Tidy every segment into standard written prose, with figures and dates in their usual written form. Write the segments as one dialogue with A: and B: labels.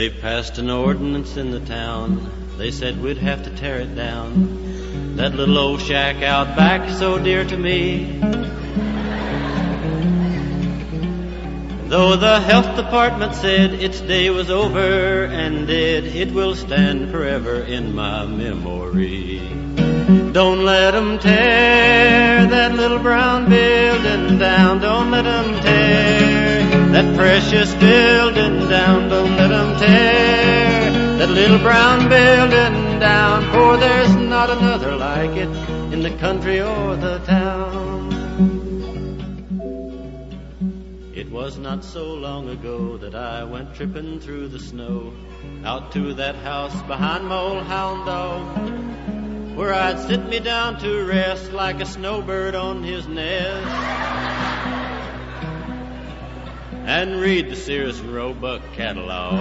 A: They passed an ordinance in the town. They said we'd have to tear it down. That little old shack out back, so dear to me. Though the health department said its day was over and dead, it will stand forever in my memory. Don't let 'em tear that little brown building down. Don't let 'em tear that precious building down. Don't let 'em tear that little brown building down. For there's not another like it in the country or the town. It was not so long ago that I went tripping through the snow out to that house behind my old hound dog, where I'd sit me down to rest like a snowbird on his nest and read the Sears and Roebuck catalog.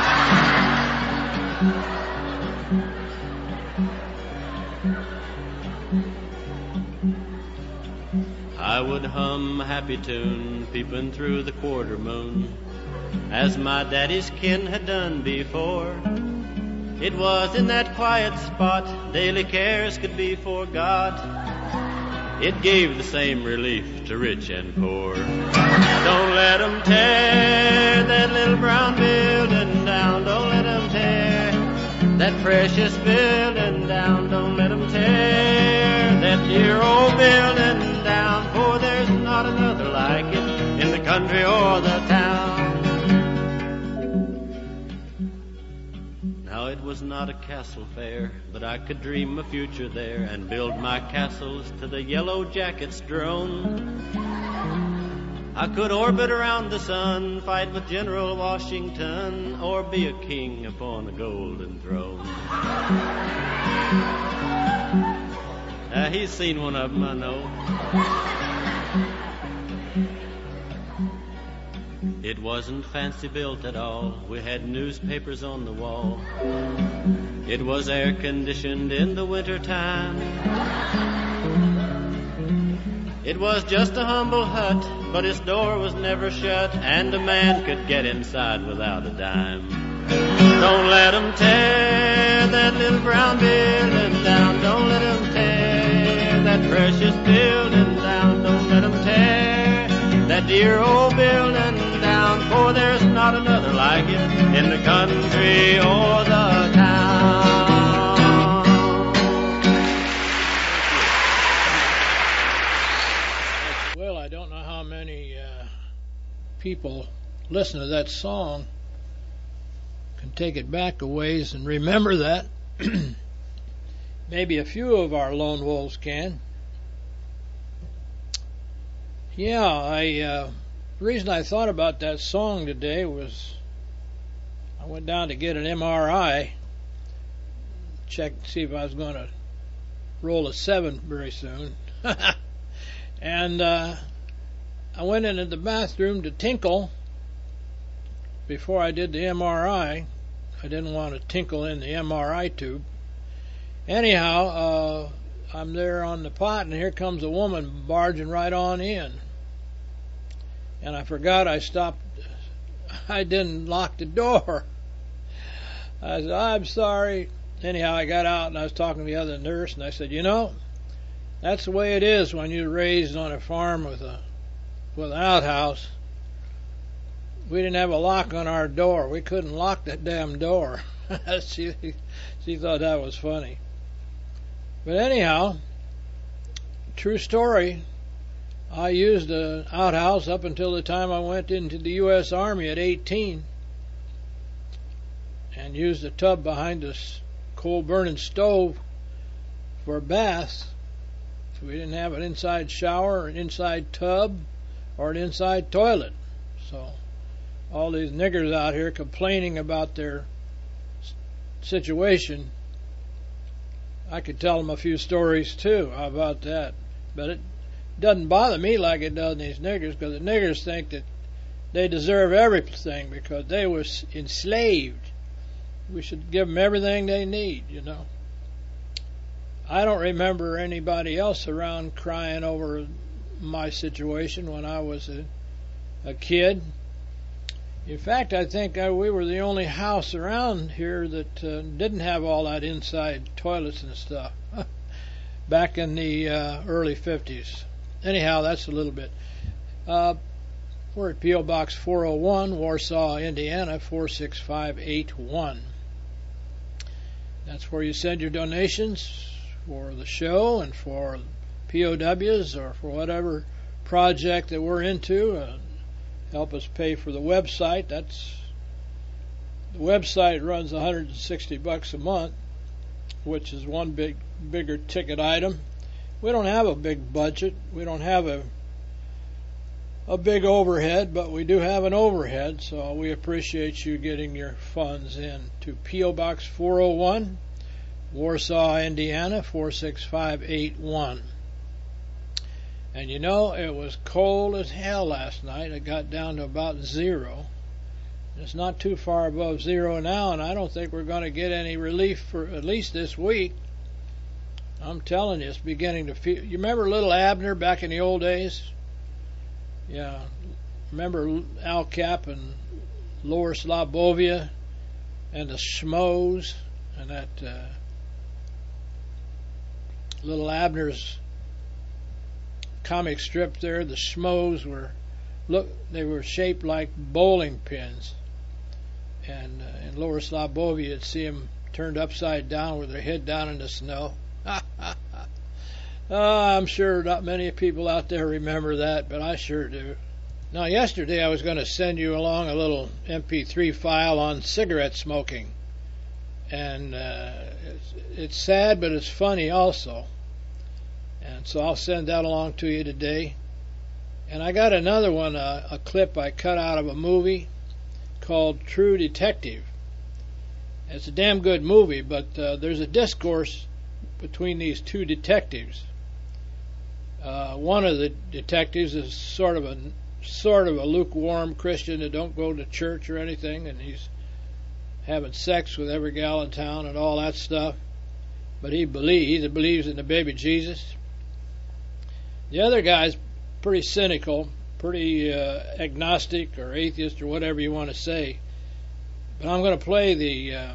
A: I would hum a happy tune, peeping through the quarter moon, as my daddy's kin had done before. It was in that quiet spot daily cares could be forgot. It gave the same relief to rich and poor. Don't let 'em tear that little brown building down. Don't let 'em tear that precious building down. Don't let 'em tear that dear old building down. For there's not another like it in the country or the town. Now it was not a castle fair, but I could dream a future there and build my castles to the yellow jacket's drone. I could orbit around the sun, fight with General Washington, or be a king upon a golden throne. He's seen one of them, I know. It wasn't fancy built at all. We had newspapers on the wall. It was air conditioned in the winter time. It was just a humble hut, but its door was never shut, and a man could get inside without a dime. Don't let 'em tear that little brown building down. Don't let 'em tear that precious building down. Don't let 'em tear that dear old building down. For there's not another like it in the country or the town.
B: Well, I don't know how many people listen to that song can take it back a ways and remember that. Maybe a few of our lone wolves can. Yeah, the reason I thought about that song today was I went down to get an MRI, check to see if I was going to roll a 7 very soon. And I went into the bathroom to tinkle before I did the MRI. I didn't want to tinkle in the MRI tube. Anyhow, I'm there on the pot, and here comes a woman barging right on in. And I forgot I didn't lock the door. I said, I'm sorry. Anyhow, I got out, and I was talking to the other nurse, and I said, that's the way it is when you're raised on a farm with an outhouse. We didn't have a lock on our door. We couldn't lock that damn door. She thought that was funny. But anyhow, true story, I used an outhouse up until the time I went into the U.S. Army at 18 and used a tub behind this coal-burning stove for baths. So we didn't have an inside shower, an inside tub, or an inside toilet. So all these niggers out here complaining about their situation, I could tell them a few stories too about that. But it doesn't bother me like it does these niggers, because the niggers think that they deserve everything because they were enslaved. We should give them everything they need, I don't remember anybody else around crying over my situation when I was a kid. In fact, I think we were the only house around here that didn't have all that inside toilets and stuff back in the early 50s. Anyhow, that's a little bit. We're at P.O. Box 401, Warsaw, Indiana, 46581. That's where you send your donations for the show and for POWs or for whatever project that we're into. Help us pay for the website. The website runs $160 a month, which is one bigger ticket item. We don't have a big budget. We don't have a big overhead, but we do have an overhead, so we appreciate you getting your funds in to P.O. Box 401, Warsaw, Indiana, 46581. And you know, it was cold as hell last night. It got down to about 0. It's not too far above 0 now, and I don't think we're going to get any relief for at least this week. I'm telling you, it's beginning to feel... You remember little Abner back in the old days? Yeah. Remember Al Cap and Lower Slobovia and the Schmoes and that little Abner's comic strip there. The Schmoes they were shaped like bowling pins, and in Lower Slobovia you'd see them turned upside down with their head down in the snow. I'm sure not many people out there remember that, but I sure do. Now, yesterday I was going to send you along a little MP3 file on cigarette smoking, and it's sad, but it's funny also. And so I'll send that along to you today. And I got another one, a clip I cut out of a movie called True Detective. It's a damn good movie, but there's a discourse between these two detectives. One of the detectives is sort of a lukewarm Christian that don't go to church or anything, and he's having sex with every gal in town and all that stuff. But he believes in the baby Jesus. The other guy's pretty cynical, pretty agnostic or atheist or whatever you want to say. But I'm going to play the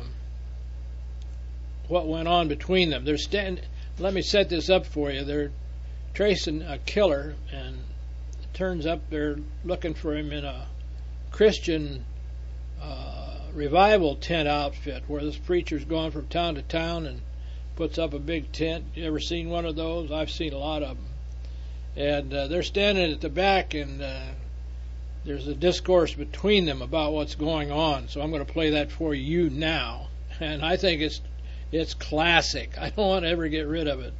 B: what went on between them. Let me set this up for you. They're tracing a killer, and it turns up they're looking for him in a Christian revival tent outfit where this preacher's going from town to town and puts up a big tent. You ever seen one of those? I've seen a lot of them. And they're standing at the back, and there's a discourse between them about what's going on. So I'm going to play that for you now. And I think it's classic. I don't want to ever get rid of it.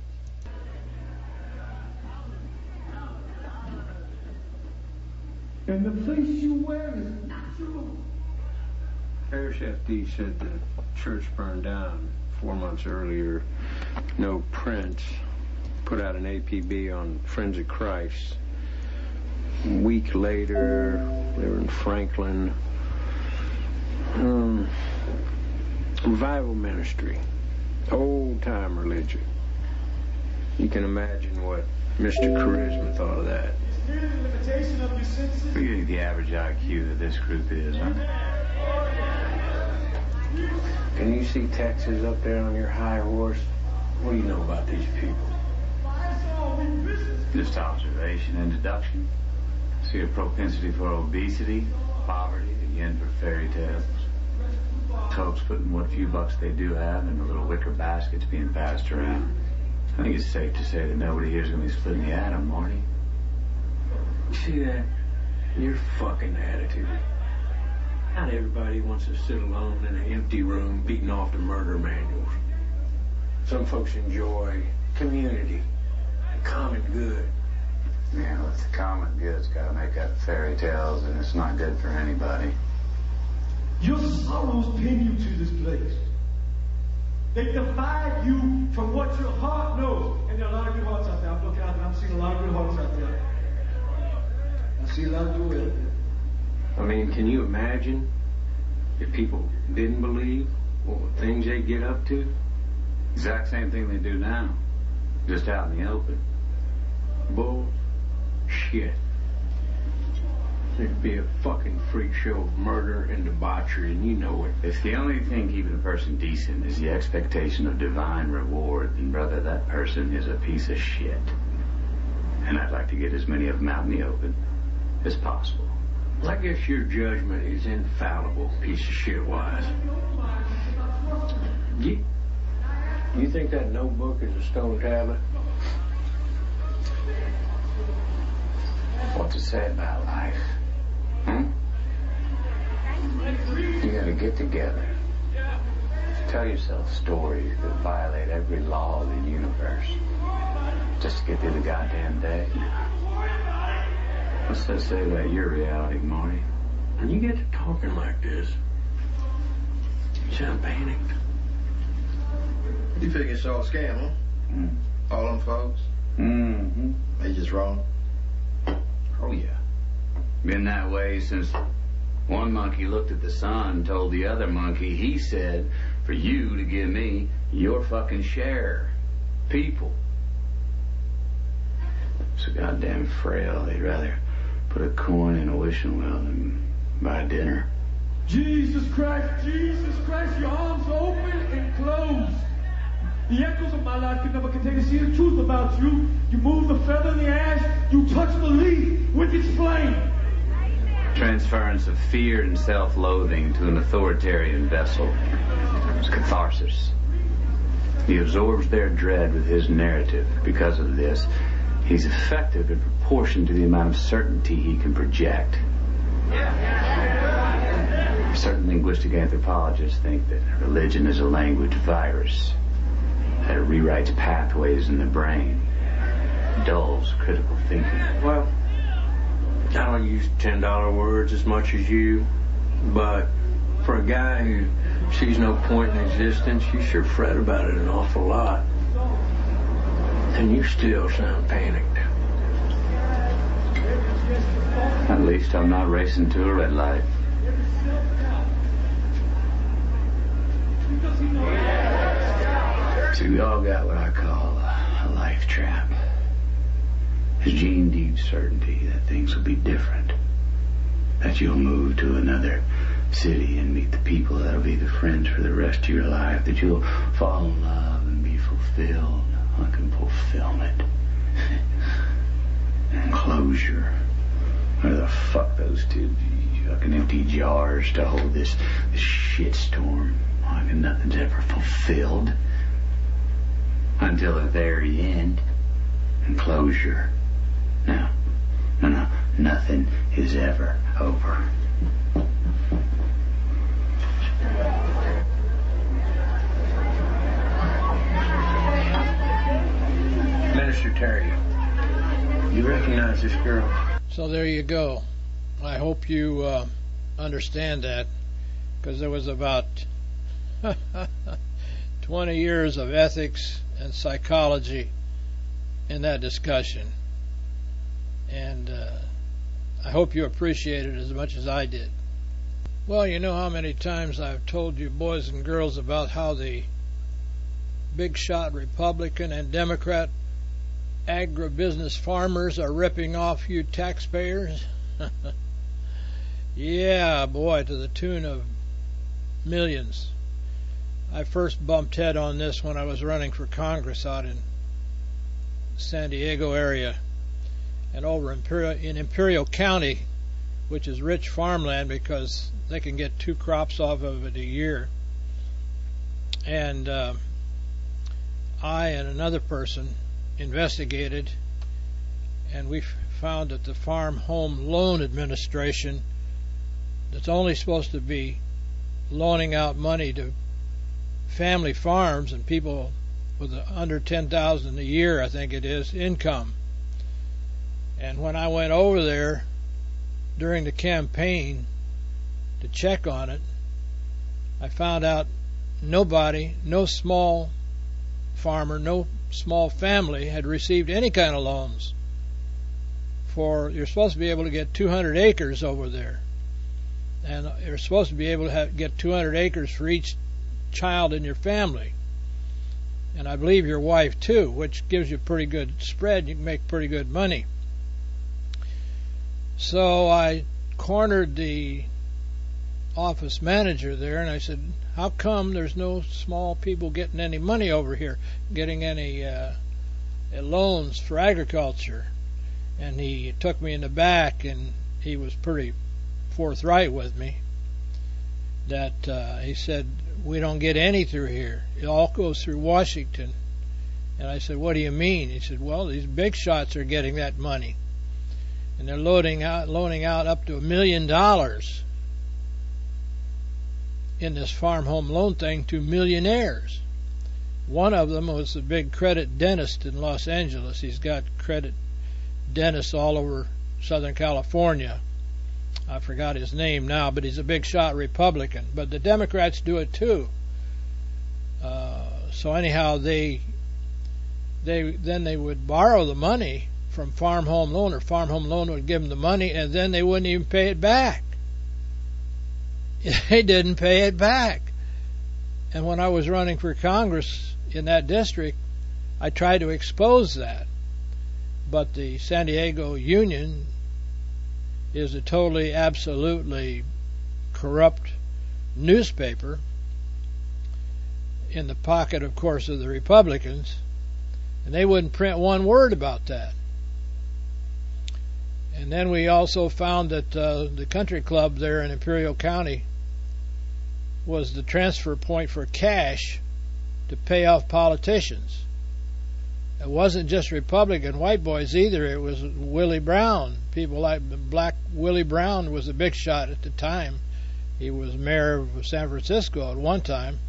C: And the place you wear is natural.
D: Parish FD said the church burned down 4 months earlier. No prints. Put out an APB on Friends of Christ. A week later, they were in Franklin. Revival ministry. Old-time religion. You can imagine what Mr. Charisma thought of that.
E: We're getting the average IQ that this group is, huh?
D: Can you see Texas up there on your high horse? What do you know about these people?
E: Just observation and deduction. See a propensity for obesity, poverty, again for fairy tales. Folks putting what few bucks they do have in the little wicker baskets being passed around. I think it's safe to say that nobody here's going to be splitting the atom, Marty.
D: You see that? Your fucking attitude. Not everybody wants to sit alone in an empty room beating off the murder manuals. Some folks enjoy community and common good.
E: Yeah, well, the common good's got to make up fairy tales, and it's not good for anybody.
C: Your sorrows pin you to this place. They divide you from what your heart knows. And there are a lot of good hearts out there. I'm looking out and I'm seeing a lot of good hearts out there. I see a lot of good.
D: I mean, can you imagine if people didn't believe what things they get up to?
E: Exact same thing they do now, just out in the open.
D: Bullshit. There'd be a fucking freak show of murder and debauchery, and you know it.
E: If the only thing keeping a person decent is the expectation of divine reward, then, brother, that person is a piece of shit. And I'd like to get as many of them out in the open as possible.
D: I guess your judgment is infallible, piece of shit wise. You think that notebook is a stone tablet?
E: What's it say about life? You gotta get together. Tell yourself stories that violate every law of the universe. Just to get through the goddamn day. What's that say about your reality, Marty?
D: When you get to talking like this, you sound panicked.
F: You figure it's all a scam, huh? All them folks?
E: Mm-hmm.
F: They just wrong?
E: Oh, yeah. Been that way since one monkey looked at the sun and told the other monkey, he said, for you to give me your fucking share. People. So goddamn frail, they'd rather put a coin in a wishing well than buy dinner.
C: Jesus Christ, your arms open and closed. The echoes of my life could never contain to see the truth about you. You move the feather in the ash, you touch the leaf with its flame.
E: Transference of fear and self-loathing to an authoritarian vessel. It's catharsis. He absorbs their dread with his narrative. Because of this, he's effective in proportion to the amount of certainty he can project. Certain linguistic anthropologists think that religion is a language virus, that it rewrites pathways in the brain, dulls critical thinking.
D: Well, I don't use $10 words as much as you, but for a guy who sees no point in existence, you sure fret about it an awful lot. And you still sound panicked.
E: At least I'm not racing to a red light. See, we all got what I call a life trap. It's Gene Deep's certainty that things will be different. That you'll move to another city and meet the people that'll be the friends for the rest of your life. That you'll fall in love and be fulfilled. Fucking fulfillment. And closure. Where the fuck those two fucking empty jars to hold this shitstorm. Like nothing's ever fulfilled. Until the very end. And closure. No, nothing is ever over.
D: Minister Terry, you recognize this girl?
B: So there you go. I hope you understand that, because there was about 20 years of ethics and psychology in that discussion. And I hope you appreciate it as much as I did. Well, you know how many times I've told you boys and girls about how the big shot Republican and Democrat agribusiness farmers are ripping off you taxpayers? Yeah, boy, to the tune of millions. I first bumped head on this when I was running for Congress out in San Diego area, and over in Imperial County, which is rich farmland because they can get 2 crops off of it a year. And I and another person investigated, and we found that the Farm Home Loan Administration, that's only supposed to be loaning out money to family farms and people with under $10,000 a year, I think it is, income. And when I went over there during the campaign to check on it, I found out nobody, no small farmer, no small family had received any kind of loans. You're supposed to be able to get 200 acres over there, and you're supposed to be able to get 200 acres for each child in your family, and I believe your wife too, which gives you a pretty good spread. You can make pretty good money. So I cornered the office manager there, and I said, how come there's no small people getting any money over here, getting any loans for agriculture? And he took me in the back, and he was pretty forthright with me, that he said, we don't get any through here. It all goes through Washington. And I said, what do you mean? He said, well, these big shots are getting that money. And they're loaning out up to $1 million in this farm home loan thing to millionaires. One of them was the big credit dentist in Los Angeles. He's got credit dentists all over Southern California. I forgot his name now, but he's a big shot Republican. But the Democrats do it too. So anyhow, they would borrow the money from Farm Home Loan, or Farm Home Loan would give them the money, and then they wouldn't even pay it back. They didn't pay it back. And when I was running for Congress in that district, I tried to expose that. But the San Diego Union is a totally, absolutely corrupt newspaper in the pocket, of course, of the Republicans, and they wouldn't print one word about that. And then we also found that the country club there in Imperial County was the transfer point for cash to pay off politicians. It wasn't just Republican white boys either. It was Willie Brown. People like Black Willie Brown was a big shot at the time. He was mayor of San Francisco at one time.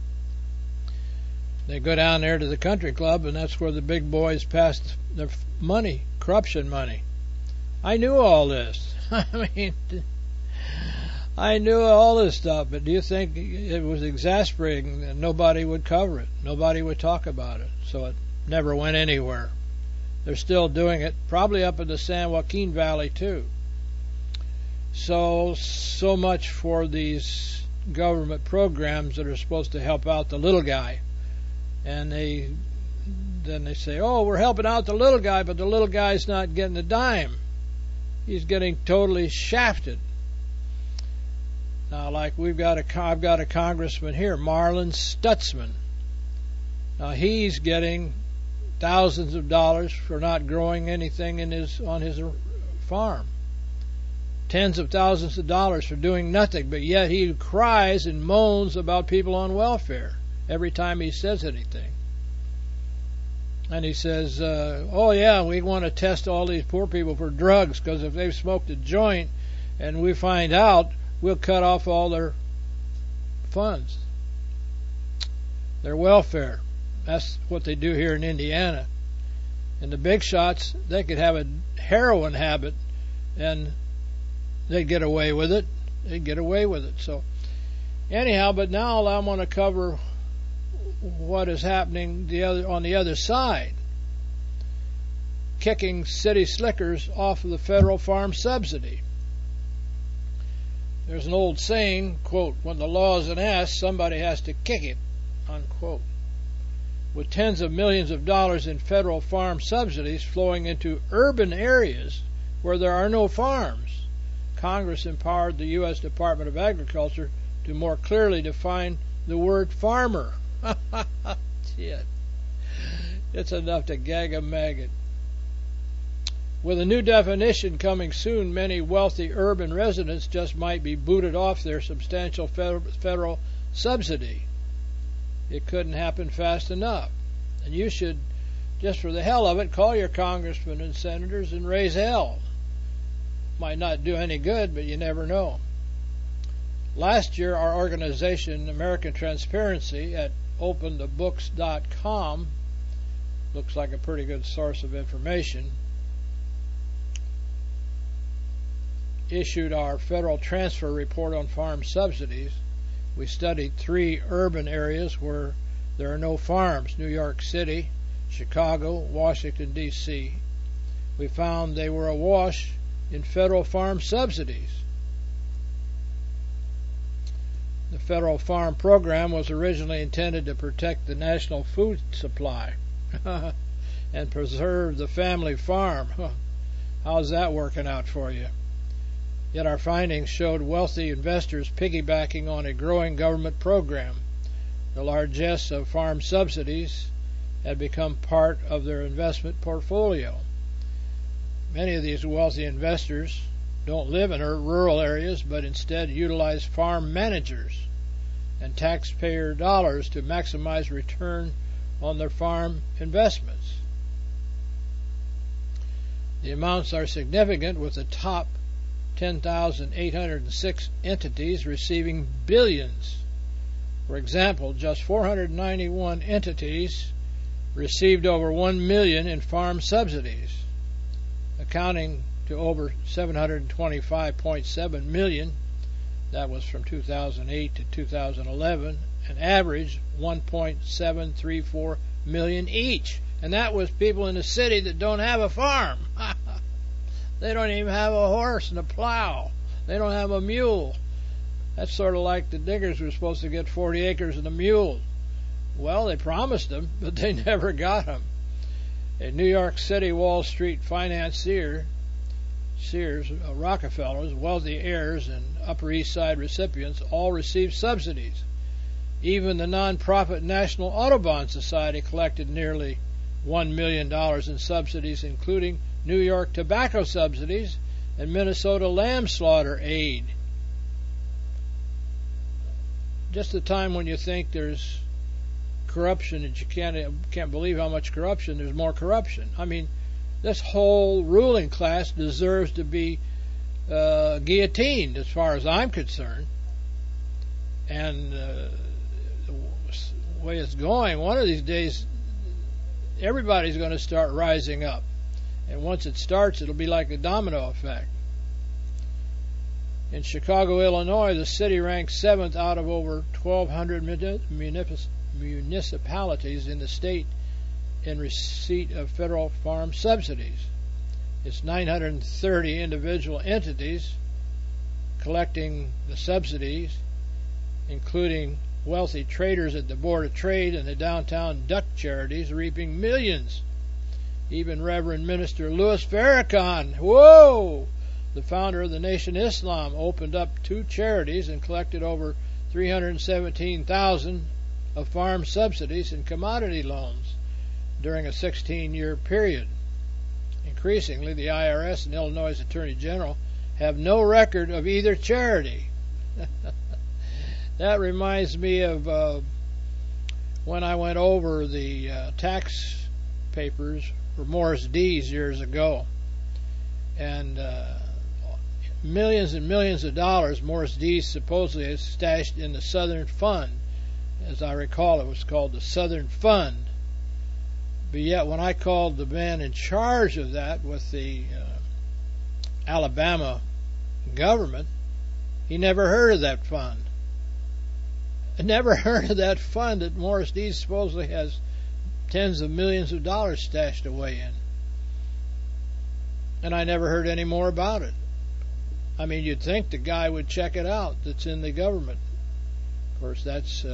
B: They go down there to the country club, and that's where the big boys passed their money, corruption money. I knew all this. I mean, I knew all this stuff, but do you think it was exasperating that nobody would cover it? Nobody would talk about it. So it never went anywhere. They're still doing it, probably up in the San Joaquin Valley too. So much for these government programs that are supposed to help out the little guy. And then they say, oh, we're helping out the little guy, but the little guy's not getting a dime. He's getting totally shafted. Now, like I've got a congressman here, Marlin Stutzman. Now he's getting thousands of dollars for not growing anything on his farm. Tens of thousands of dollars for doing nothing, but yet he cries and moans about people on welfare every time he says anything. And he says, oh yeah, we want to test all these poor people for drugs, because if they've smoked a joint and we find out, we'll cut off all their funds, their welfare. That's what they do here in Indiana. And the big shots, they could have a heroin habit and they'd get away with it. So anyhow, but now I want to cover what is happening on the other side, kicking city slickers off of the federal farm subsidy. There's an old saying, quote, when the law is an ass, somebody has to kick it, unquote. With tens of millions of dollars in federal farm subsidies flowing into urban areas where there are no farms, Congress empowered the U.S. Department of Agriculture to more clearly define the word farmer. Shit. It's enough to gag a maggot. With a new definition coming soon, many wealthy urban residents just might be booted off their substantial federal subsidy. It couldn't happen fast enough. And you should, just for the hell of it, call your congressmen and senators and raise hell. Might not do any good, but you never know. Last year, our organization, American Transparency, at openthebooks.com, looks like a pretty good source of information, issued our federal transfer report on farm subsidies. We studied 3 urban areas where there are no farms: New York City, Chicago, Washington, D.C. We found they were awash in federal farm subsidies. The federal farm program was originally intended to protect the national food supply and preserve the family farm. How's that working out for you? Yet our findings showed wealthy investors piggybacking on a growing government program. The largesse of farm subsidies had become part of their investment portfolio. Many of these wealthy investors don't live in rural areas, but instead utilize farm managers and taxpayer dollars to maximize return on their farm investments. The amounts are significant, with the top 10,806 entities receiving billions. For example, just 491 entities received over $1 million in farm subsidies, accounting to over $725.7 million. That was from 2008 to 2011, an average $1.734 million each. And that was people in the city that don't have a farm. They don't even have a horse and a plow. They don't have a mule. That's sort of like the diggers were supposed to get 40 acres and a mule. Well, they promised them, but they never got them. A New York City Wall Street financier, Sears, Rockefellers, wealthy heirs, and Upper East Side recipients all received subsidies. Even the nonprofit National Audubon Society collected nearly $1 million in subsidies, including New York tobacco subsidies and Minnesota lamb slaughter aid. Just the time when you think there's corruption and you can't believe how much corruption, there's more corruption. I mean, this whole ruling class deserves to be guillotined as far as I'm concerned. And the way it's going, one of these days everybody's going to start rising up. And once it starts, it'll be like a domino effect. In Chicago, Illinois, the city ranks 7th out of over 1,200 municipalities in the state in receipt of federal farm subsidies. It's 930 individual entities collecting the subsidies, including wealthy traders at the Board of Trade and the downtown duck charities reaping millions. Even Reverend Minister Louis Farrakhan, the founder of the Nation Islam, opened up 2 charities and collected over $317,000 of farm subsidies and commodity loans during a 16-year period. Increasingly, the IRS and Illinois Attorney General have no record of either charity. That reminds me of when I went over the tax papers for Morris Dees years ago, and millions and millions of dollars Morris Dees supposedly has stashed in the Southern Fund. As I recall, it was called the Southern Fund. But yet, when I called the man in charge of that with the Alabama government, he never heard of that fund. I never heard of that fund that Morris Dees supposedly has tens of millions of dollars stashed away in. And I never heard any more about it. I mean, you'd think the guy would check it out that's in the government. Of course, that's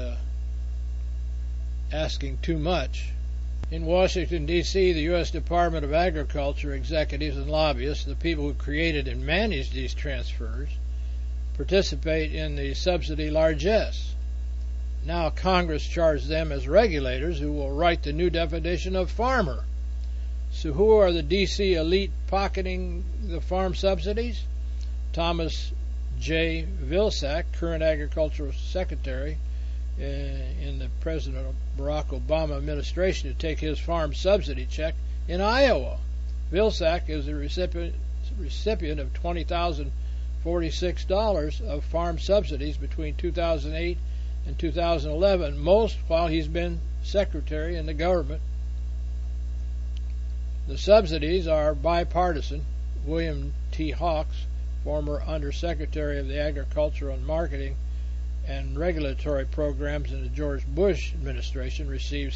B: asking too much. In Washington, D.C., the U.S. Department of Agriculture executives and lobbyists, the people who created and managed these transfers, participate in the subsidy largesse. Now Congress charged them as regulators who will write the new definition of farmer. So who are the D.C. elite pocketing the farm subsidies? Thomas J. Vilsack, current agricultural secretary in the President Barack Obama administration, to take his farm subsidy check in Iowa. Vilsack is the recipient of $20,046 of farm subsidies between 2008 and 2011, most while he's been secretary in the government. The subsidies are bipartisan. William T. Hawks, former Undersecretary of the Agriculture and Marketing and Regulatory Programs in the George Bush administration, received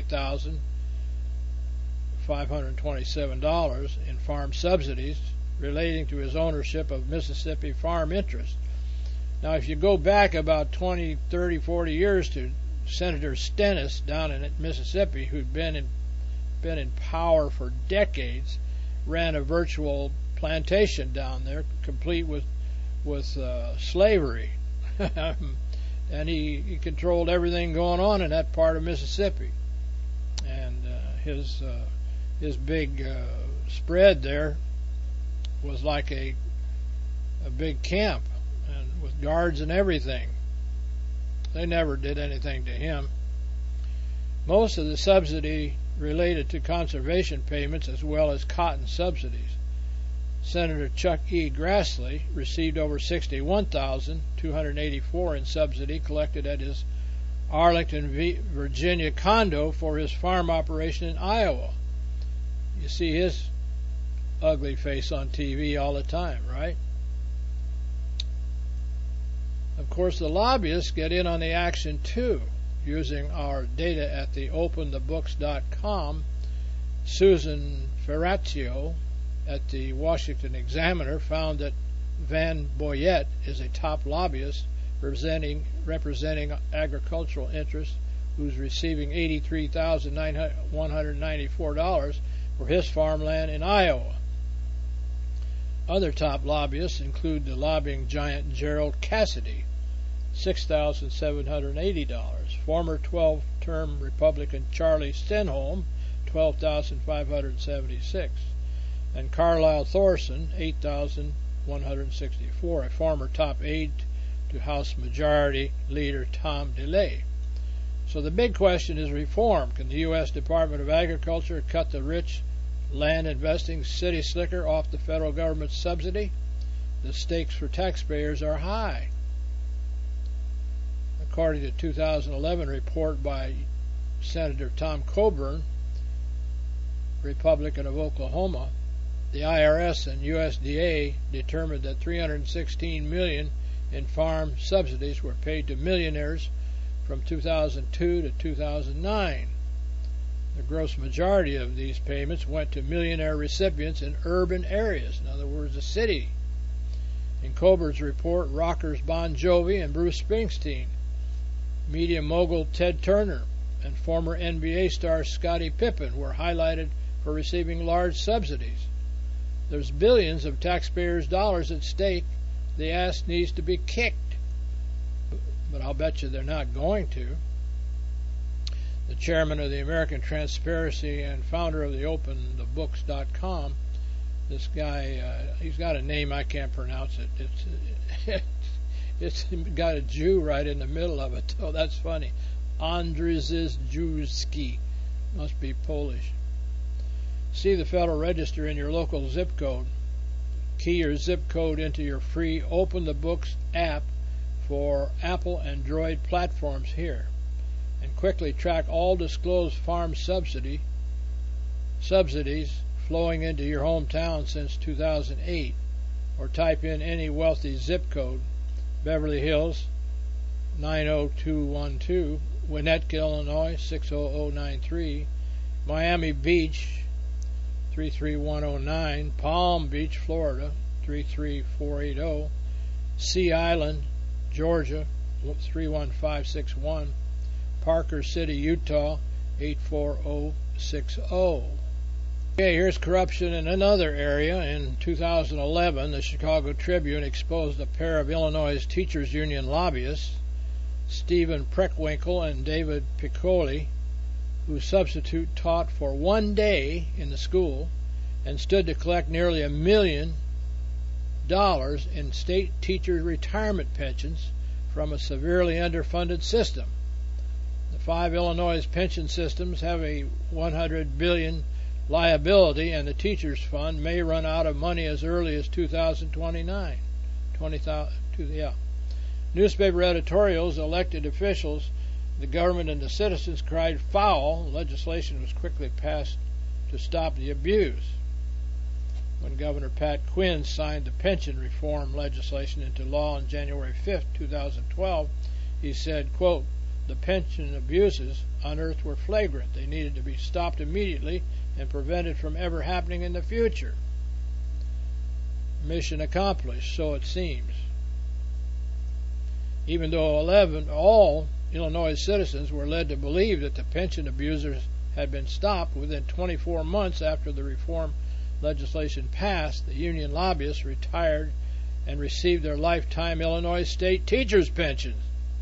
B: $70,527 in farm subsidies relating to his ownership of Mississippi Farm Interest. Now, if you go back about 20, 30, 40 years to Senator Stennis down in Mississippi, who'd been in power for decades, ran a virtual plantation down there, complete with slavery. And he controlled everything going on in that part of Mississippi. And his big spread there was like a big camp, and with guards and everything. They never did anything to him. Most of the subsidy related to conservation payments as well as cotton subsidies. Senator Chuck E. Grassley received over $61,284 in subsidy collected at his Arlington, Virginia condo for his farm operation in Iowa. You see his ugly face on TV all the time, right? Of course, the lobbyists get in on the action too, using our data at the openthebooks.com. Susan Ferraccio at the Washington Examiner found that Van Boyette is a top lobbyist representing agricultural interests, who's receiving $83,194 for his farmland in Iowa. Other top lobbyists include the lobbying giant Gerald Cassidy, $6,780. Former 12-term Republican Charlie Stenholm, $12,576. And Carlisle Thorson, $8,164, a former top aide to House Majority Leader Tom DeLay. So the big question is reform. Can the U.S. Department of Agriculture cut the rich land investing city slicker off the federal government's subsidy? The stakes for taxpayers are high. According to a 2011 report by Senator Tom Coburn, Republican of Oklahoma, the IRS and USDA determined that $316 million in farm subsidies were paid to millionaires from 2002 to 2009. The gross majority of these payments went to millionaire recipients in urban areas, in other words, the city. In Coburn's report, rockers Bon Jovi and Bruce Springsteen, media mogul Ted Turner, and former NBA star Scottie Pippen were highlighted for receiving large subsidies. There's billions of taxpayers' dollars at stake. The ass needs to be kicked. But I'll bet you they're not going to. The chairman of the American Transparency and founder of the OpenTheBooks.com, this guy, he's got a name I can't pronounce it. It's got a Jew right in the middle of it. Oh, that's funny. Andrzej Jewski. Must be Polish. See the Federal Register in your local zip code. Key your zip code into your free Open the Books app for Apple and Android platforms here, and quickly track all disclosed farm subsidies flowing into your hometown since 2008, or type in any wealthy zip code: Beverly Hills 90212, Winnetka, Illinois 60093, Miami Beach 33109, Palm Beach, Florida 33480, Sea Island, Georgia 31561, Parker City, Utah 84060. Okay, here's corruption in another area. In 2011, the Chicago Tribune exposed a pair of Illinois teachers union lobbyists, Stephen Preckwinkle and David Piccoli, who substitute taught for one day in the school and stood to collect nearly $1 million in state teacher retirement pensions from a severely underfunded system. The 5 Illinois pension systems have a $100 billion liability, and the teachers fund may run out of money as early as 2029. Newspaper editorials, elected officials, the government, and the citizens cried foul. Legislation was quickly passed to stop the abuse. When Governor Pat Quinn signed the pension reform legislation into law on January 5, 2012, he said, quote, "The pension abuses unearthed were flagrant. They needed to be stopped immediately and prevented from ever happening in the future." Mission accomplished, so it seems. Even though all Illinois citizens were led to believe that the pension abusers had been stopped within 24 months after the reform legislation passed, the union lobbyists retired and received their lifetime Illinois state teachers' pensions.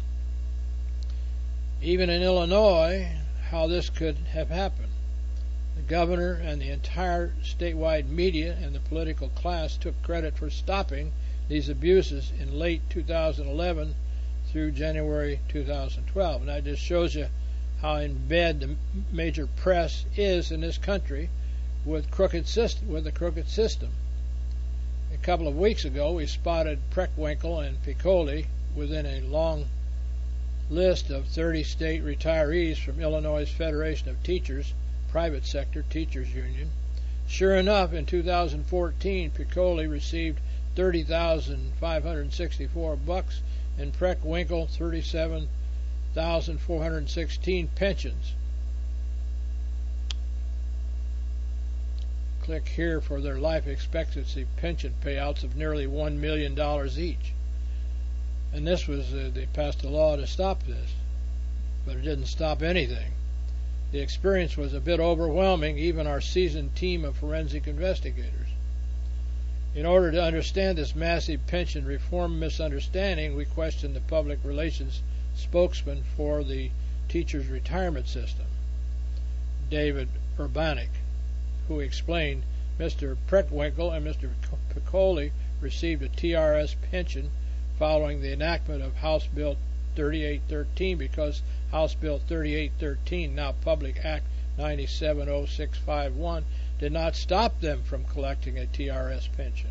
B: Even in Illinois, how this could have happened. The governor and the entire statewide media and the political class took credit for stopping these abuses in late 2011 through January 2012. And that just shows you how in bed the major press is in this country with the crooked system. A couple of weeks ago, we spotted Preckwinkle and Piccoli within a long list of 30 state retirees from Illinois' Federation of Teachers, private sector teachers union. Sure enough, in 2014, Piccoli received $30,564 and Preckwinkle 37,416 pensions. Click here for their life expectancy pension payouts of nearly $1 million each. And this was, they passed a law to stop this, but it didn't stop anything. The experience was a bit overwhelming, even our seasoned team of forensic investigators. In order to understand this massive pension reform misunderstanding, we questioned the public relations spokesman for the teachers' retirement system, David Urbanek, who explained Mr. Preckwinkle and Mr. Piccoli received a TRS pension following the enactment of House Bill 3813 because House Bill 3813, now Public Act 970651, did not stop them from collecting a TRS pension.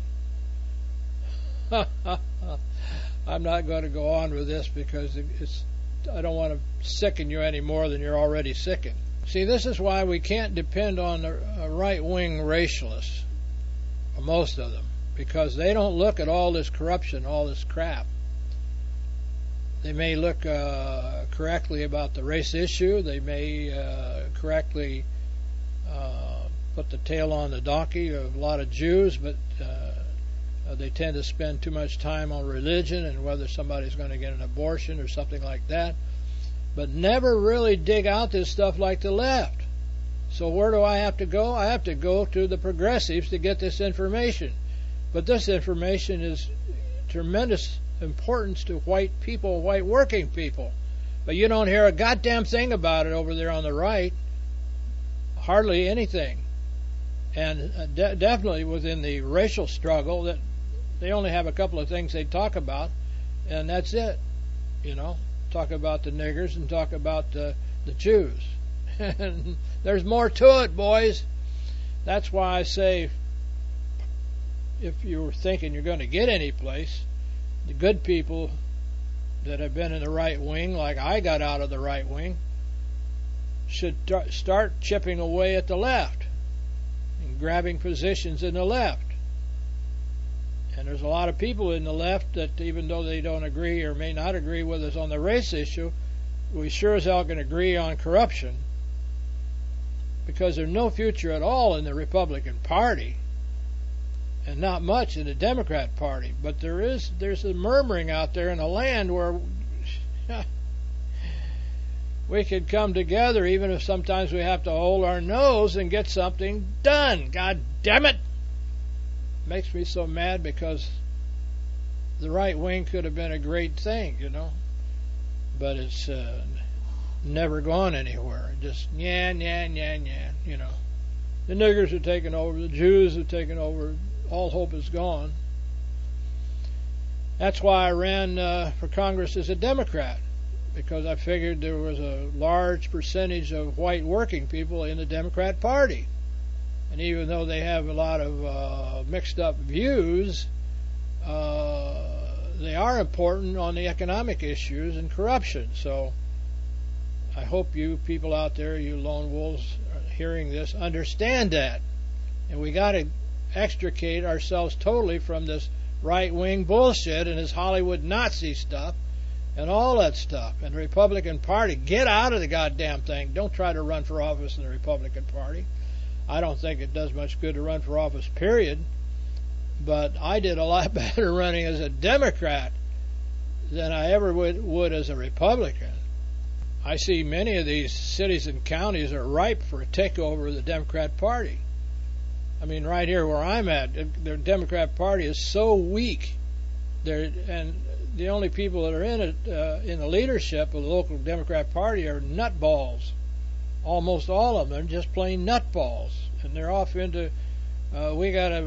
B: I'm not going to go on with this because I don't want to sicken you any more than you're already sickened. See, this is why we can't depend on the right-wing racialists, or most of them, because they don't look at all this corruption, all this crap. They may look correctly about the race issue. They may correctly put the tail on the donkey of a lot of Jews, but they tend to spend too much time on religion and whether somebody's going to get an abortion or something like that, but never really dig out this stuff like the left. So where do I have to go? I have to go to the progressives to get this information. But this information is tremendous importance to white people, white working people. But you don't hear a goddamn thing about it over there on the right. Hardly anything. And definitely within the racial struggle, that they only have a couple of things they talk about, and that's it. You know, talk about the niggers and talk about the Jews. And there's more to it, boys. That's why I say, if you're thinking you're going to get any place, the good people that have been in the right wing, like I got out of the right wing, should start chipping away at the left and grabbing positions in the left. And there's a lot of people in the left that, even though they don't agree or may not agree with us on the race issue, we sure as hell can agree on corruption, because there's no future at all in the Republican Party and not much in the Democrat Party. But there's a murmuring out there in the land where we could come together, even if sometimes we have to hold our nose and get something done. God damn it! Makes me so mad, because the right wing could have been a great thing, you know, but it's never gone anywhere. Just you know. The niggers are taking over, the Jews are taking over, all hope is gone. That's why I ran for Congress as a Democrat, because I figured there was a large percentage of white working people in the Democrat Party. And even though they have a lot of mixed up views, they are important on the economic issues and corruption. So I hope you people out there, you lone wolves hearing this, understand that. And we got to extricate ourselves totally from this right-wing bullshit and this Hollywood Nazi stuff and all that stuff. And the Republican Party, get out of the goddamn thing. Don't try to run for office in the Republican Party. I don't think it does much good to run for office, period. But I did a lot better running as a Democrat than I ever would as a Republican. I see many of these cities and counties are ripe for a takeover of the Democrat Party. I mean, right here where I'm at, the Democrat Party is so weak And the only people that are in it, in the leadership of the local Democrat Party, are nutballs. Almost all of them are just plain nutballs, and they're off into. We gotta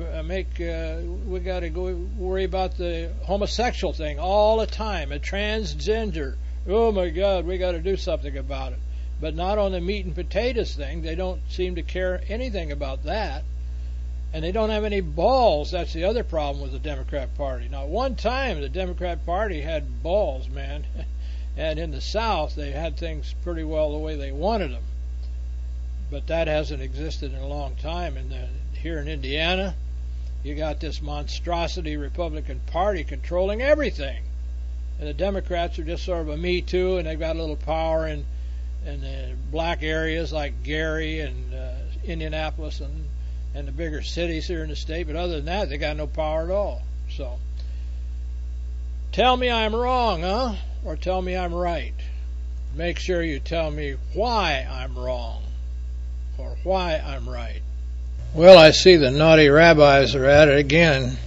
B: go worry about the homosexual thing all the time. A transgender. Oh my God, we got to do something about it. But not on the meat and potatoes thing. They don't seem to care anything about that. And they don't have any balls. That's the other problem with the Democrat Party. Now, one time the Democrat Party had balls, man. And in the South, they had things pretty well the way they wanted them. But that hasn't existed in a long time. And here in Indiana, you got this monstrosity Republican Party controlling everything. And the Democrats are just sort of a me too, and they've got a little power in the black areas like Gary and Indianapolis and the bigger cities here in the state. But other than that, they got no power at all. So, tell me I'm wrong, huh? Or tell me I'm right. Make sure you tell me why I'm wrong or why I'm right. Well, I see the naughty rabbis are at it again.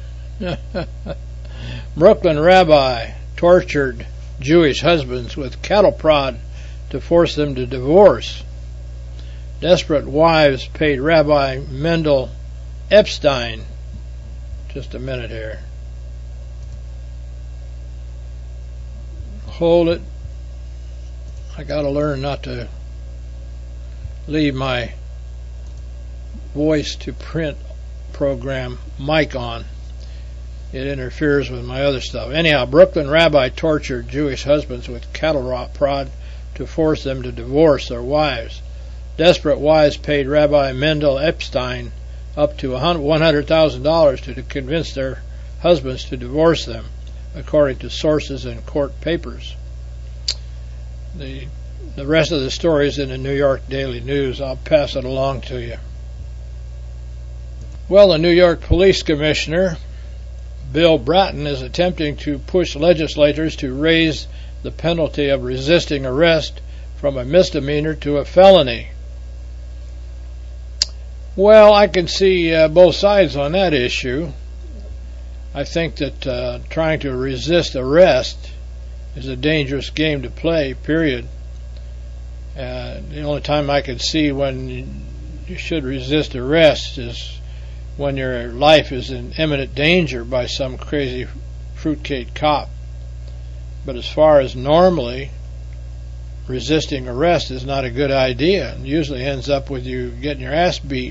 B: Brooklyn rabbi tortured Jewish husbands with cattle prod to force them to divorce. Desperate wives paid Rabbi Mendel Epstein. Just a minute here. Hold it. I got to learn not to leave my voice to print program mic on. It interferes with my other stuff. Anyhow, Brooklyn rabbi tortured Jewish husbands with cattle prod to force them to divorce their wives. Desperate wives paid Rabbi Mendel Epstein up to $100,000 to convince their husbands to divorce them, according to sources in court papers. The rest of the story is in the New York Daily News. I'll pass it along to you. Well, the New York Police Commissioner, Bill Bratton, is attempting to push legislators to raise the penalty of resisting arrest from a misdemeanor to a felony. Well, I can see both sides on that issue. I think that trying to resist arrest is a dangerous game to play, period. The only time I can see when you should resist arrest is when your life is in imminent danger by some crazy fruitcake cop. But as far as normally, resisting arrest is not a good idea. It usually ends up with you getting your ass beat.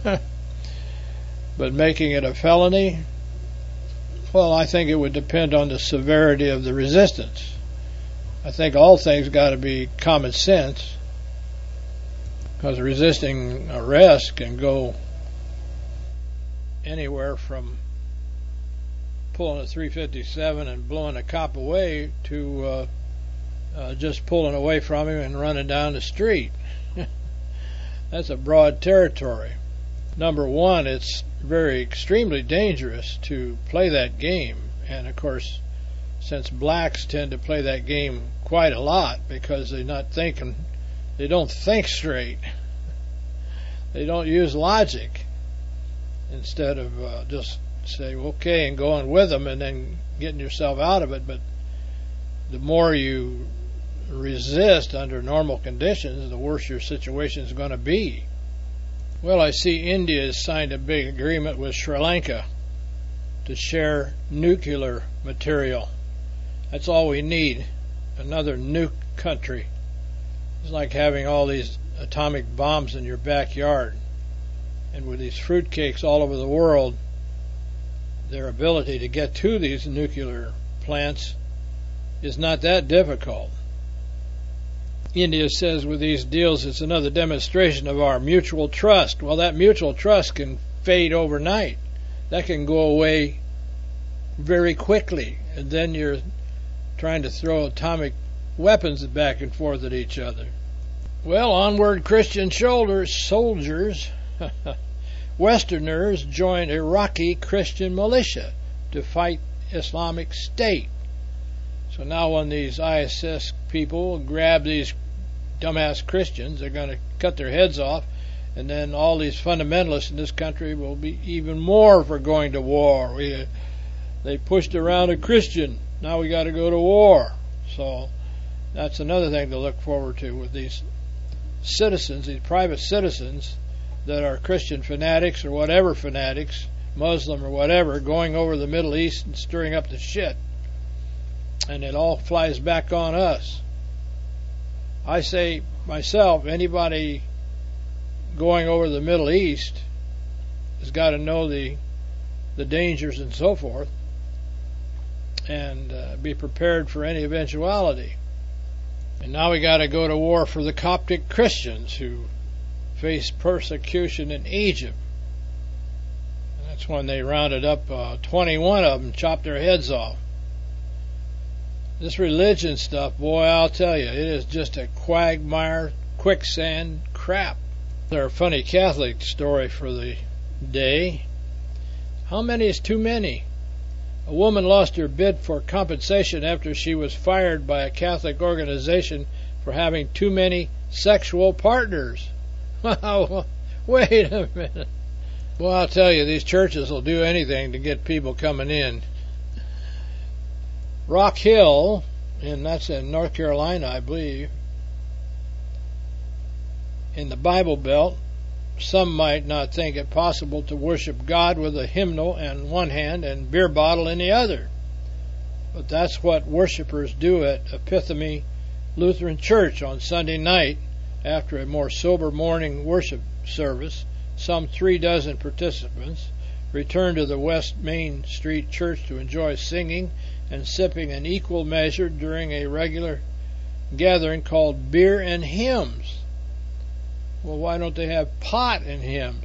B: But making it a felony, well, I think it would depend on the severity of the resistance. I think all things got to be common sense, because resisting arrest can go anywhere from pulling a 357 and blowing a cop away to just pulling away from him and running down the street. That's a broad territory. Number one, it's very extremely dangerous to play that game, and of course, since blacks tend to play that game quite a lot because they don't think straight. They don't use logic. Instead of just say okay and going with them and then getting yourself out of it. But the more you resist under normal conditions, the worse your situation is going to be. Well, I see India has signed a big agreement with Sri Lanka to share nuclear material. That's all we need, another nuke country. It's like having all these atomic bombs in your backyard. And with these fruitcakes all over the world, their ability to get to these nuclear plants is not that difficult. India says with these deals it's another demonstration of our mutual trust. Well, that mutual trust can fade overnight. That can go away very quickly. And then you're trying to throw atomic weapons back and forth at each other. Well, onward Christian soldiers. Westerners joined Iraqi Christian militia to fight Islamic State. So now when these ISIS people grab these dumbass Christians, they're going to cut their heads off, and then all these fundamentalists in this country will be even more for going to war. They pushed around a Christian. Now we got to go to war. So that's another thing to look forward to with these citizens, these private citizens that are Christian fanatics or whatever fanatics, Muslim or whatever, going over the Middle East and stirring up the shit. And it all flies back on us. I say myself, anybody going over the Middle East has got to know the dangers and so forth, and be prepared for any eventuality. And now we got to go to war for the Coptic Christians who face persecution in Egypt. And that's when they rounded up 21 of them, chopped their heads off. This religion stuff, boy, I'll tell you, it is just a quagmire, quicksand crap. There's a funny Catholic story for the day. How many is too many? A woman lost her bid for compensation after she was fired by a Catholic organization for having too many sexual partners. Wow, wait a minute. Well, I'll tell you, these churches will do anything to get people coming in. Rock Hill, and that's in North Carolina, I believe, in the Bible Belt, some might not think it possible to worship God with a hymnal in one hand and beer bottle in the other. But that's what worshipers do at Epiphany Lutheran Church on Sunday night after a more sober morning worship service. Some 36 participants return to the West Main Street Church to enjoy singing and sipping in equal measure during a regular gathering called Beer and Hymns. Well, why don't they have pot and hymns?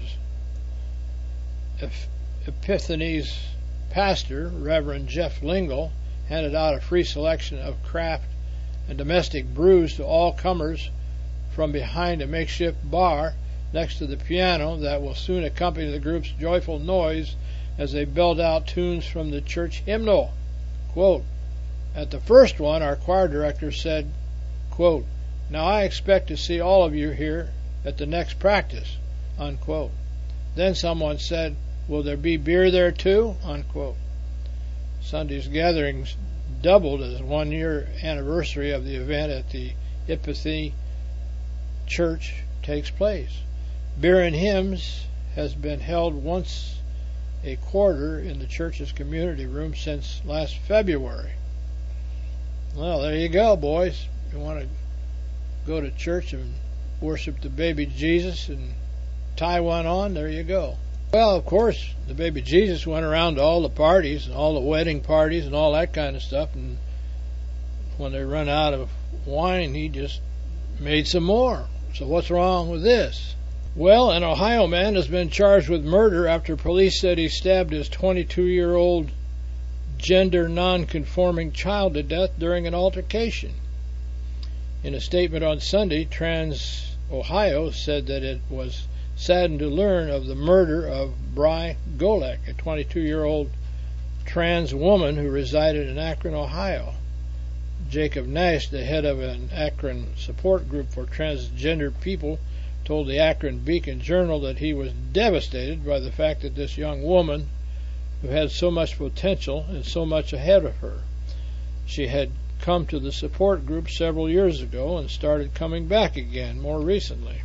B: Epiphany's pastor, Reverend Jeff Lingle, handed out a free selection of craft and domestic brews to all comers from behind a makeshift bar next to the piano that will soon accompany the group's joyful noise as they belt out tunes from the church hymnal. Quote, at the first one, our choir director said, quote, now I expect to see all of you here at the next practice, unquote. Then someone said, will there be beer there too? Unquote. Sunday's gatherings doubled as 1 year anniversary of the event at the Epiphany Church takes place. Beer and Hymns has been held once a quarter in the church's community room since last February. Well, there you go, boys. You want to go to church and worship the baby Jesus and tie one on, there you go. Well, of course, the baby Jesus went around to all the parties and all the wedding parties and all that kind of stuff, and when they run out of wine, he just made some more. So what's wrong with this? Well, an Ohio man has been charged with murder after police said he stabbed his 22-year-old gender non-conforming child to death during an altercation. In a statement on Sunday, Trans Ohio said that it was saddened to learn of the murder of Bri Golek, a 22-year-old trans woman who resided in Akron, Ohio. Jacob Nash, the head of an Akron support group for transgender people, told the Akron Beacon Journal that he was devastated by the fact that this young woman, who had so much potential and so much ahead of her, she had come to the support group several years ago and started coming back again more recently.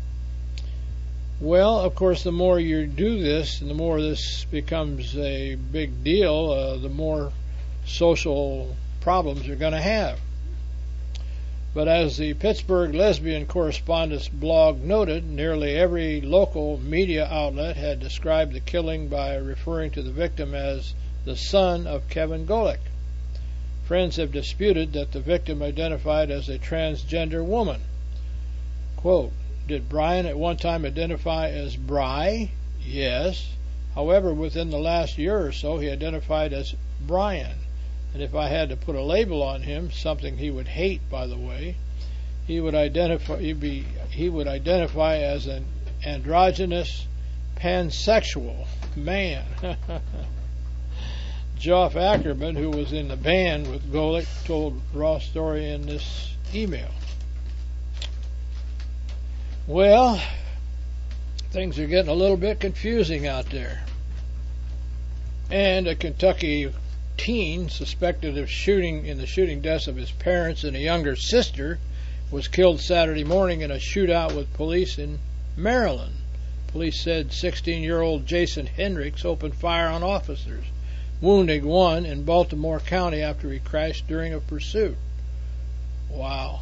B: Well, of course, the more you do this and the more this becomes a big deal, the more social problems you're going to have. But as the Pittsburgh Lesbian Correspondence blog noted, nearly every local media outlet had described the killing by referring to the victim as the son of Kevin Golek. Friends have disputed that the victim identified as a transgender woman. Quote, did Brian at one time identify as Bri? Yes. However, within the last year or so, he identified as Brian. And if I had to put a label on him, something he would hate, by the way, he would identify as an androgynous pansexual man. Geoff Ackerman, who was in the band with Golek, told raw story in this email. Well, things are getting a little bit confusing out there. And a Kentucky teen suspected of shooting deaths of his parents and a younger sister was killed Saturday morning in a shootout with police in Maryland. Police said 16-year-old Jason Hendricks opened fire on officers, wounding one in Baltimore County after he crashed during a pursuit. Wow.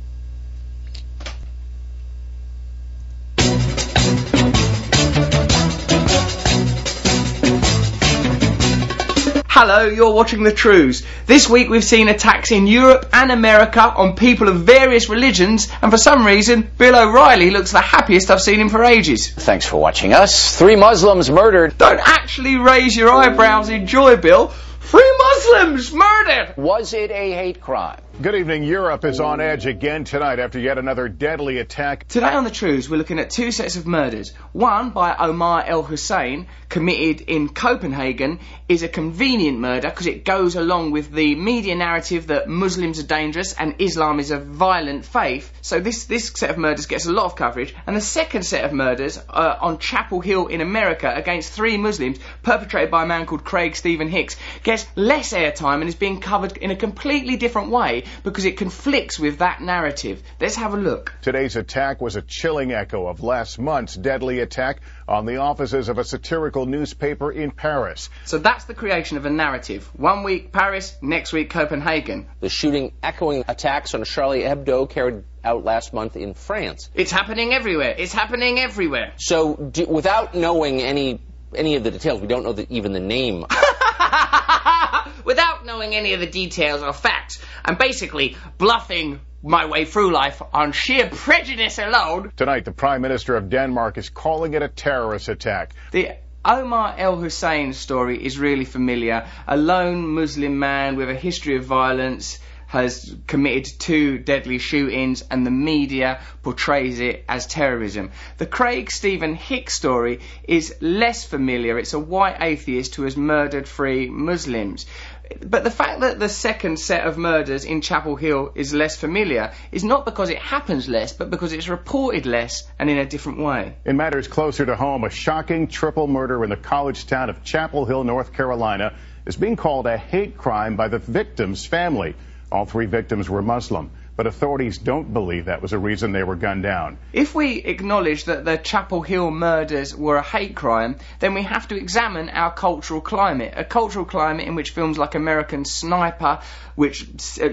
G: Hello, you're watching The Truths. This week we've seen attacks in Europe and America on people of various religions, and for some reason, Bill O'Reilly looks the happiest I've seen him for ages.
H: Thanks for watching us. 3 Muslims murdered.
G: Don't actually raise your eyebrows in joy, Bill. 3 Muslims murdered!
H: Was it a hate crime?
I: Good evening. Europe is on edge again tonight after yet another deadly attack.
G: Today on The Truths, we're looking at 2 sets of murders. One by Omar El-Hussein, committed in Copenhagen, is a convenient murder because it goes along with the media narrative that Muslims are dangerous and Islam is a violent faith. So this set of murders gets a lot of coverage. And the second set of murders on Chapel Hill in America against 3 Muslims, perpetrated by a man called Craig Stephen Hicks, gets less airtime and is being covered in a completely different way because it conflicts with that narrative. Let's have a look.
I: Today's attack was a chilling echo of last month's deadly attack on the offices of a satirical newspaper in Paris.
G: So that's the creation of a narrative. One week Paris, next week Copenhagen.
H: The shooting echoing attacks on Charlie Hebdo carried out last month in France.
G: It's happening everywhere. It's happening everywhere.
H: So, without knowing any of the details, we don't know even the name.
G: Without knowing any of the details or facts, and basically bluffing my way through life on sheer prejudice alone.
I: Tonight, the Prime Minister of Denmark is calling it a terrorist attack.
G: The Omar El-Hussein story is really familiar. A lone Muslim man with a history of violence has committed 2 deadly shootings, and the media portrays it as terrorism. The Craig Stephen Hicks story is less familiar. It's a white atheist who has murdered 3 Muslims. But the fact that the second set of murders in Chapel Hill is less familiar is not because it happens less, but because it's reported less and in a different way.
I: In matters closer to home, a shocking triple murder in the college town of Chapel Hill, North Carolina, is being called a hate crime by the victim's family. All 3 victims were Muslim, but authorities don't believe that was a reason they were gunned down.
G: If we acknowledge that the Chapel Hill murders were a hate crime, then we have to examine our cultural climate. A cultural climate in which films like American Sniper, which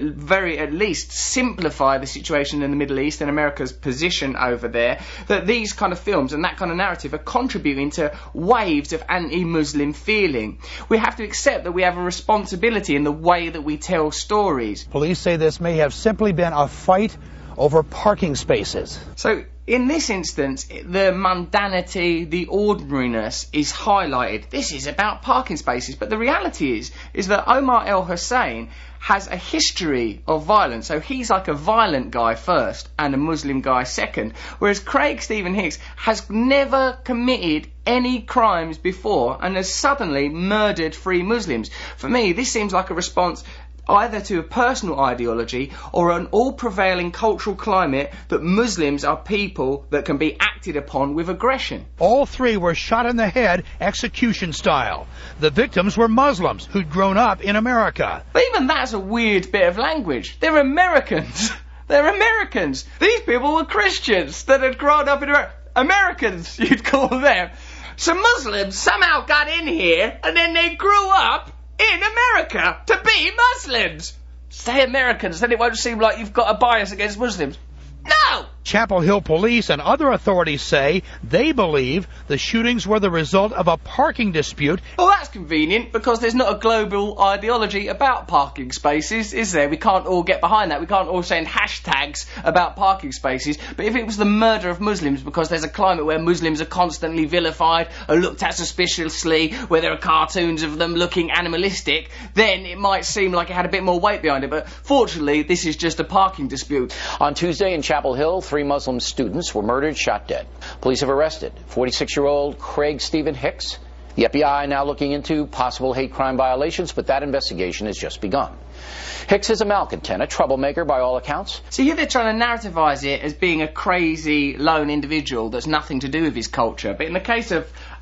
G: at least simplify the situation in the Middle East and America's position over there, that these kind of films and that kind of narrative are contributing to waves of anti-Muslim feeling. We have to accept that we have a responsibility in the way that we tell stories.
J: Police say this may have simply been a fight over parking spaces.
G: So, in this instance, the mundanity, the ordinariness is highlighted. This is about parking spaces, but the reality is that Omar El-Hussein has a history of violence. So he's like a violent guy first and a Muslim guy second, whereas Craig Stephen Hicks has never committed any crimes before and has suddenly murdered 3 Muslims. For me, this seems like a response either to a personal ideology or an all-prevailing cultural climate that Muslims are people that can be acted upon with aggression.
J: All 3 were shot in the head, execution style. The victims were Muslims who'd grown up in America.
G: But even that's a weird bit of language. They're Americans. They're Americans. These people were Christians that had grown up in America. Americans, you'd call them. So Muslims somehow got in here and then they grew up in America to be Muslims. Say Americans, then it won't seem like you've got a bias against Muslims. No!
J: Chapel Hill police and other authorities say they believe the shootings were the result of a parking dispute.
G: Well, that's convenient because there's not a global ideology about parking spaces, is there? We can't all get behind that. We can't all send hashtags about parking spaces. But if it was the murder of Muslims because there's a climate where Muslims are constantly vilified or looked at suspiciously, where there are cartoons of them looking animalistic, then it might seem like it had a bit more weight behind it. But fortunately, this is just a parking dispute.
H: On Tuesday in Chapel Hill, 3 Muslim students were murdered, shot dead. Police have arrested 46-year-old Craig Stephen Hicks. The FBI now looking into possible hate crime violations, but that investigation has just begun. Hicks is a malcontent, a troublemaker by all accounts.
G: So here they're trying to narrativize it as being a crazy, lone individual that's nothing to do with his culture. But in the case of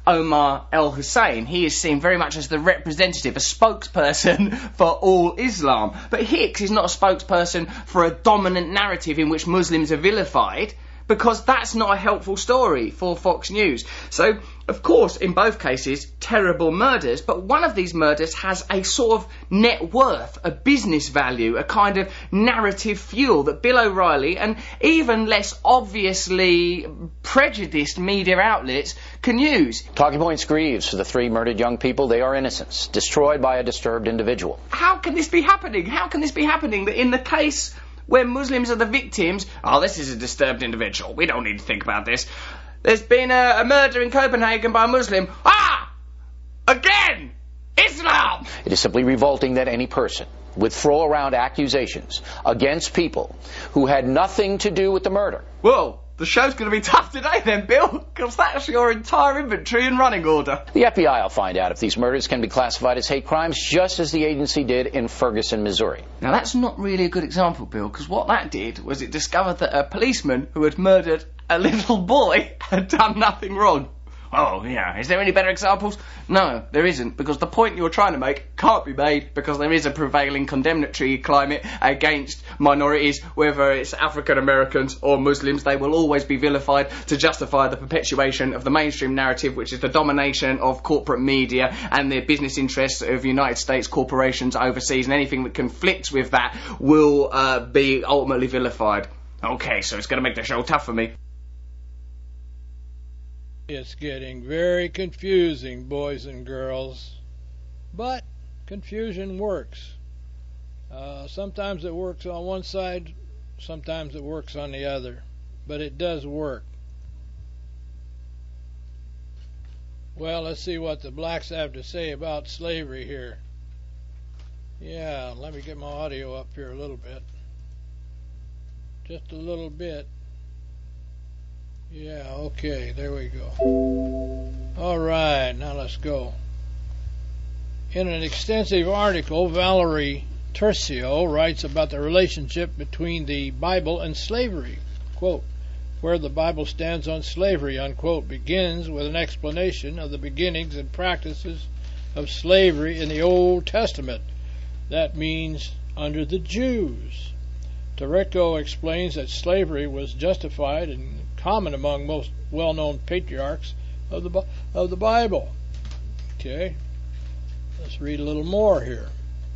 G: Omar el-Hussein. He is seen very much as the representative, a spokesperson for all Islam. But Hicks is not a spokesperson for a dominant narrative in which Muslims are vilified, because that's not a helpful story for Fox News. So, of course, in both cases, terrible murders, but one of these murders has a sort of net worth, a business value, a kind of narrative fuel that Bill O'Reilly and even less obviously prejudiced media outlets can use.
H: Talking points grieves for the 3 murdered young people. They are innocents, destroyed by a disturbed individual.
G: How can this be happening? How can this be happening that in the case where Muslims are the victims, oh, this is a disturbed individual, we don't need to think about this. There's been a murder in Copenhagen by a Muslim. Ah! Again! Islam!
H: It is simply revolting that any person would throw around accusations against people who had nothing to do with the murder.
G: Whoa, the show's going to be tough today then, Bill, because that's your entire inventory and running order.
H: The FBI will find out if these murders can be classified as hate crimes, just as the agency did in Ferguson, Missouri.
G: Now, that's not really a good example, Bill, because what that did was it discovered that a policeman who had murdered a little boy had done nothing wrong. Oh, yeah. Is there any better examples? No, there isn't, because the point you're trying to make can't be made because there is a prevailing condemnatory climate against minorities, whether it's African Americans or Muslims. They will always be vilified to justify the perpetuation of the mainstream narrative, which is the domination of corporate media and the business interests of United States corporations overseas, and anything that conflicts with that will be ultimately vilified. Okay, so it's going to make the show tough for me.
B: It's getting very confusing, boys and girls. But confusion works. Sometimes it works on one side, sometimes it works on the other. But it does work. Well, let's see what the blacks have to say about slavery here. Yeah, let me get my audio up here a little bit. Just a little bit. Yeah, okay, there we go. All right, now let's go. In an extensive article, Valerie Tercio writes about the relationship between the Bible and slavery. Quote, "Where the Bible stands on slavery," unquote, begins with an explanation of the beginnings and practices of slavery in the Old Testament. That means under the Jews. Tercio explains that slavery was justified and common among most well-known patriarchs of the Bible. Okay, let's read a little more here.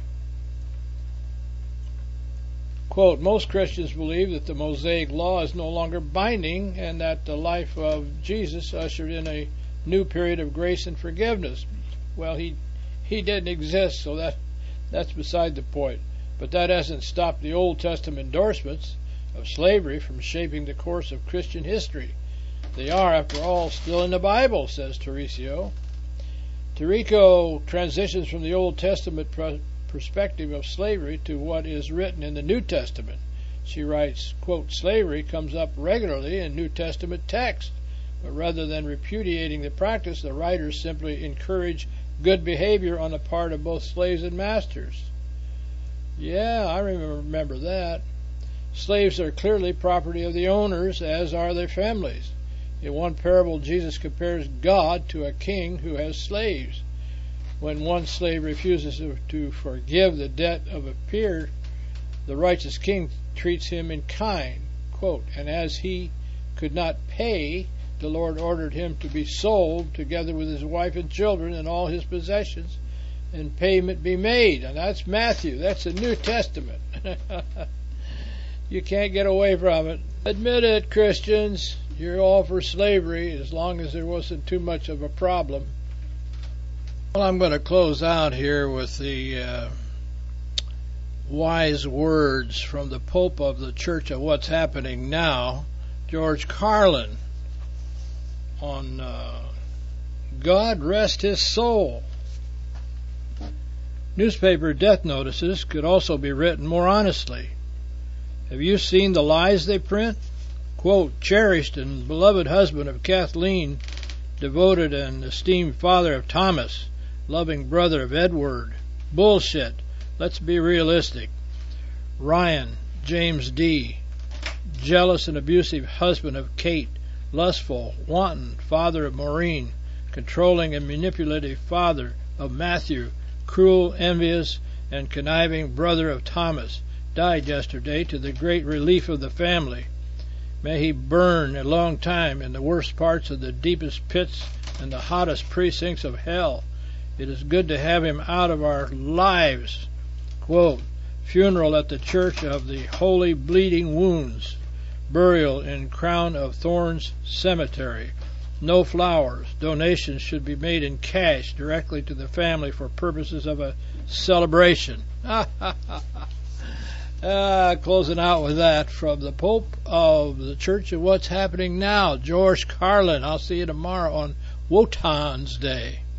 B: Quote, "Most Christians believe that the Mosaic Law is no longer binding and that the life of Jesus ushered in a new period of grace and forgiveness." Well, he didn't exist, so that's beside the point. But that hasn't stopped the Old Testament endorsements of slavery from shaping the course of Christian history. They are, after all, still in the Bible, says Tercio. Tercio transitions from the Old Testament perspective of slavery to what is written in the New Testament. She writes, quote, "Slavery comes up regularly in New Testament text, but rather than repudiating the practice, the writers simply encourage good behavior on the part of both slaves and masters." Yeah, I remember that. Slaves are clearly property of the owners, as are their families. In one parable, Jesus compares God to a king who has slaves. When one slave refuses to forgive the debt of a peer, the righteous king treats him in kind. Quote, "And as he could not pay, the Lord ordered him to be sold together with his wife and children and all his possessions, and payment be made." And that's Matthew. That's the New Testament. You can't get away from it. Admit it, Christians. You're all for slavery as long as there wasn't too much of a problem. Well, I'm going to close out here with the wise words from the Pope of the Church of What's Happening Now, George Carlin, on God Rest His Soul. Newspaper death notices could also be written more honestly. Have you seen the lies they print? Quote, "Cherished and beloved husband of Kathleen, devoted and esteemed father of Thomas, loving brother of Edward." Bullshit. Let's be realistic. Ryan, James D., jealous and abusive husband of Kate, lustful, wanton, father of Maureen, controlling and manipulative father of Matthew, cruel, envious, and conniving brother of Thomas, died yesterday to the great relief of the family. May he burn a long time in the worst parts of the deepest pits and the hottest precincts of hell. It is good to have him out of our lives. Quote, funeral at the Church of the Holy Bleeding Wounds. Burial in Crown of Thorns Cemetery. No flowers. Donations should be made in cash directly to the family for purposes of a celebration. Closing out with that from the Pope of the Church of What's Happening Now, George Carlin. I'll see you tomorrow on Wotan's Day.